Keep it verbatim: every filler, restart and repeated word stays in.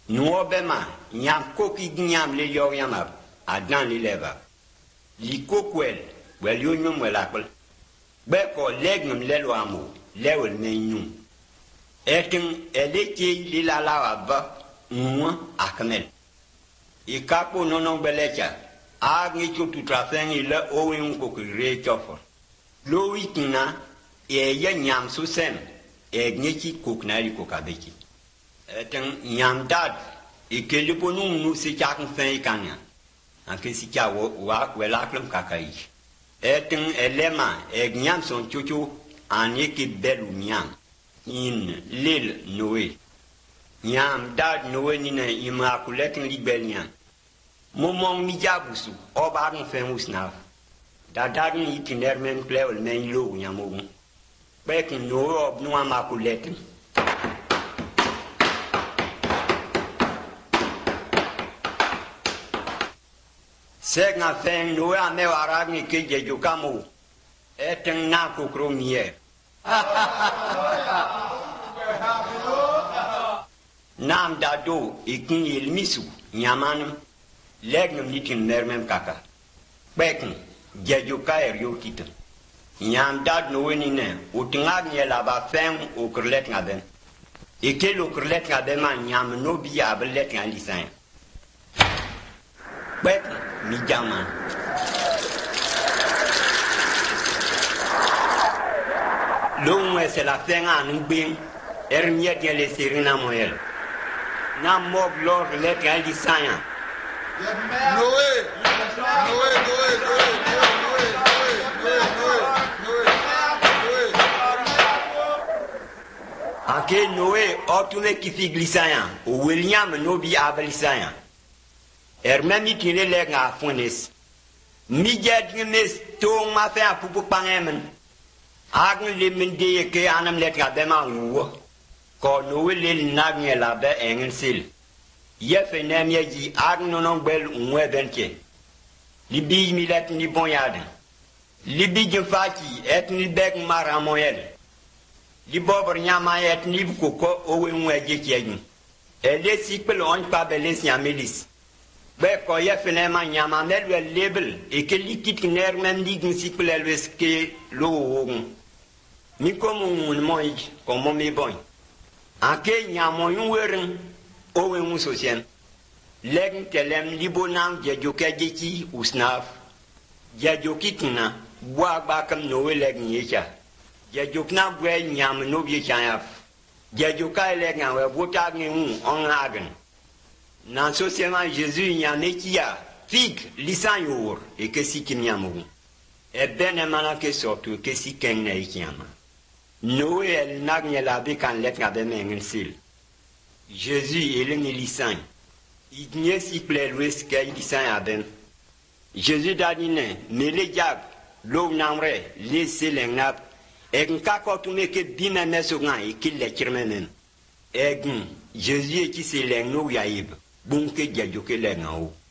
Nous obéma, nyam koki nyam le yor yamab, adan li leva. Li kokwel, wel yo nyum wel akol. Be ko legnum le lo amu, lewel men nyum. Etin eleke li la la ba, mwa akmel. I kapo nonon belecha, ag ni chutu trafen i le owin kokire chofo. Lo itina, e ye nyam susem, e gneki koknari kokabeki. Etin nyam dad, e ke li ponum nu se chakn fen i kanya. Anke si cha wo wa welaklum kakai. Etin elema, e nyam son chuchu, anye ki belu nyam. In lil Noé. Nyam dad Noé nina ima kuletin libel nyam. Momong mi jabusu, oba gon fen usnaf. Da dadin itiner men plewel men lo nyamogun. Bek no ob no amakuletin. Seg na fen no a me waragni ke je jukamo. Eten na kokro mier. Nam dado ikin ilmisu nyamanum legnum nitin mermem kaka. Bekin jejuka erio kitan. Nyam dad no wenine utingag nyela ba fem o kurlet ngaben. Ike lo kurlet ngaben man nyam no biya belet ngalisan. Bekin mi jaman. L'homme c'est la fin à nous bien, ermiet bien les sérina moelle. N'a mort l'or les gars du sang. Noé, Noé, Noé, Noé, Noé, Noé, Noé, Noé. Ake Noé, otume qui fit glissant, ou William Nobi ablissant. Ermemi qui les lègue à fournis. Mijet mes ton ma fait à poupou pangemen. Agn le mende ke anam let ga ma wo ko no le nag nye la be engel sil ye fe nem ye ji agn no non bel unwe benke li bi mi let ni bon yade li bi je fati et ni bek mara moyel li bobor nyama et ni ko ko o we unwe je kiyen e le sikpel on pa beles nyamelis be ko ye fe nem nyama mel wel label e ke li kit ner men dig sikpel elwes ke lo wo ni comme un moi comme mes bon ake nyamo ywerin o we mu sosien leg telem libonam je jokajechi usnaf je jokitna bwa ba kam no we leg nyecha je jokna bwa nyam no bi chanyaf je joka leg na we bota ngi on hagen nan sosiema Jésus nyanekia fig lisan yor e ke sikim nyamu e benemana ke sortu ke siken na ikiama Noé el nagne la be kan let ngabe mengen sil. Jésus ele ni lisan. Idnie si ple louis ke lisan aben. Jésus dadine me le diab lo namre le selengap en ka ko tume ke bima mesogan e ki le kirmenen. Egen Jésus e ki seleng no yaib. Bunke djajo ke le ngao.